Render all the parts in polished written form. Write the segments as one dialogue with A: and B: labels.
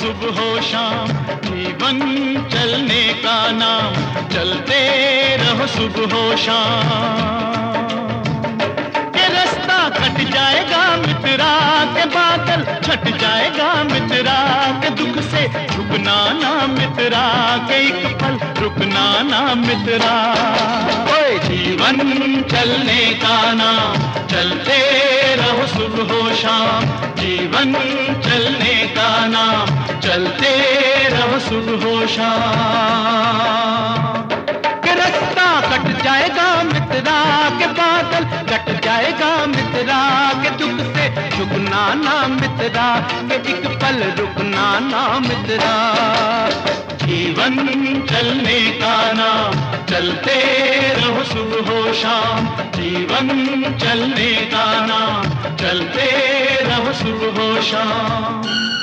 A: सुबह हो शाम, जीवन चलने का नाम, चलते रहो सुबह हो शाम। के रास्ता कट जाएगा मित्रा के बादल छट जाएगा मित्रा के दुख से झुकना ना मित्रा के एक पल रुकना ना मित्रा। ओए जीवन चलने का नाम, चलते रहो सुबह हो शाम, जीवन चलने का नाम, चलते रहो सुबह हो शाम। के रास्ता कट जाएगा मित्रा के बादल कट जाएगा मित्रा के दुख से झुकना ना मित्रा के एक पल रुकना ना मित्रा। जीवन चलने का नाम, चलते रहो सुबह हो शाम, जीवन चलने का नाम, चलते रहो सुबह हो शाम।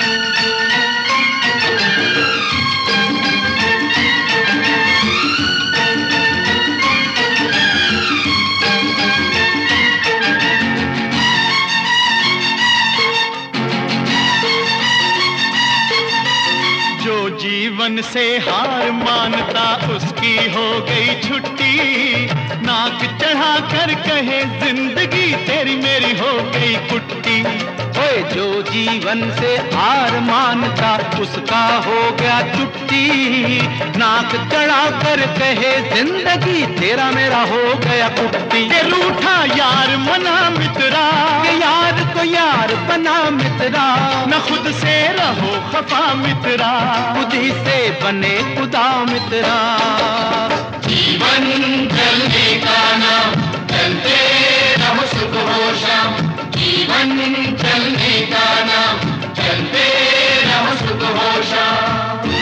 A: जीवन से हार मानता उसकी हो गई छुट्टी, नाक चढ़ा कर कहे जिंदगी तेरी मेरी हो गई कुट्टी। ओए जो जीवन से हार मानता उसका हो गया छुट्टी, नाक चढ़ा कर कहे जिंदगी तेरा मेरा हो गया कुट्टी। के रूठा यार मना मित्रा, के यार को यार बना मित्रा, न खुद से रहो खफा मित्रा, खुद ही से बने खुदा मित्रा। जीवन चलने का नाम, चलते रहो सुबह हो शाम, जीवन चलने का नाम, चलते रहो सुबह हो शाम।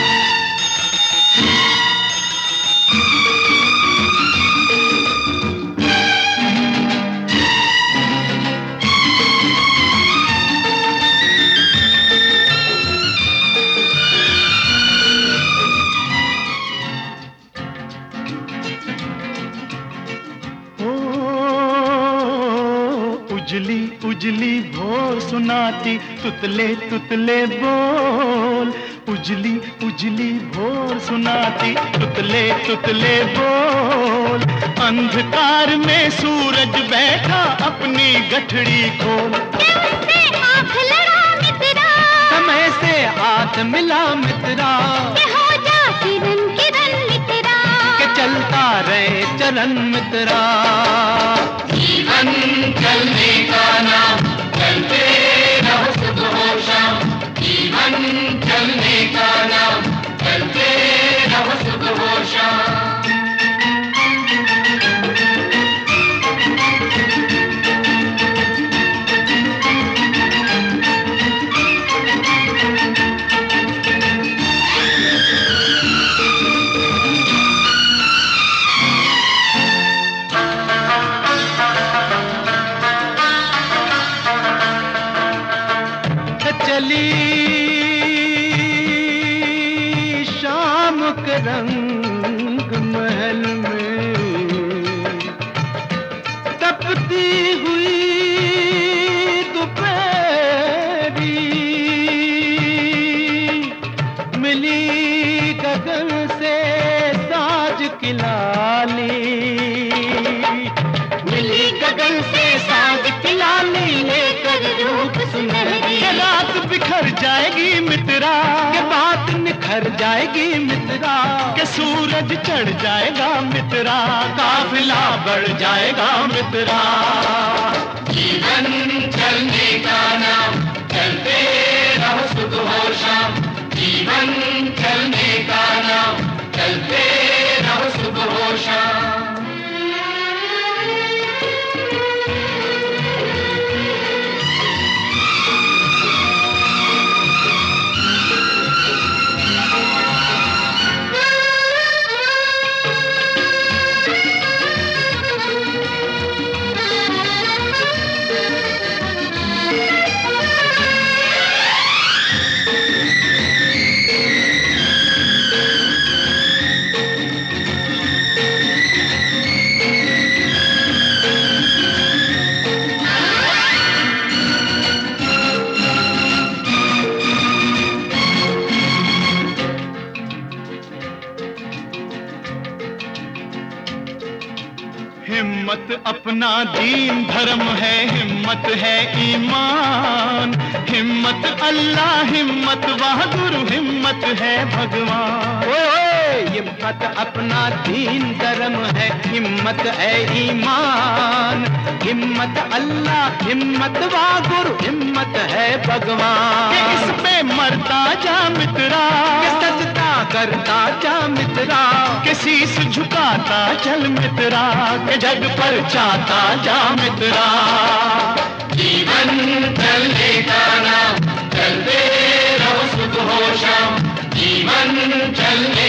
A: उजली उजली भोर सुनाती तुतले तुतले बोल, उजली उजली भोर सुनाती तुतले तुतले बोल, अंधकार में सूरज बैठा अपनी गठड़ी खोल।
B: से आँख लड़ा मित्रा,
A: समय से हाथ मिला मित्रा,
B: के हो जा किरण किरण मित्रा,
A: के चलता रहे चरण मित्रा। जीवन चलने का नाम, चलते रहो सुबह हो शाम, जीवन चलने का नाम, चलते रहो सुबह हो शाम। चली शाम के रंग महल में, तपती हुई दोपहरी, मिली गगन से साज की लाली, मिली गगन से साज की लाली लेकर रूप सुनहरी। रात बिखर जाएगी मित्रा, के बात निखर जाएगी मित्रा, के सूरज चढ़ जाएगा मित्रा, काफिला बढ़ जाएगा मित्रा। जीवन चलने का नाम, चलते रहो सुबह हो शाम, जीवन चलने का नाम, चलते रहो सुबह हो शाम। हिम्मत अपना दीन धर्म है, हिम्मत है ईमान। हिम्मत अल्लाह, हिम्मत बहादुर, हिम्मत है भगवान।
C: ओए हिम्मत अपना दीन धर्म है, हिम्मत है ईमान। हिम्मत अल्लाह, हिम्मत बहादुर, हिम्मत है भगवान।
A: कि इस पे मरता जा मित्रा,
C: सजदा करता जा मित्रा,
A: कि शीश झुकाता चल मित्रा, के जग पर चाहता जा मित्रा।
C: जीवन चलेगा ना, चलते रहो सुबह शाम। जीवन चले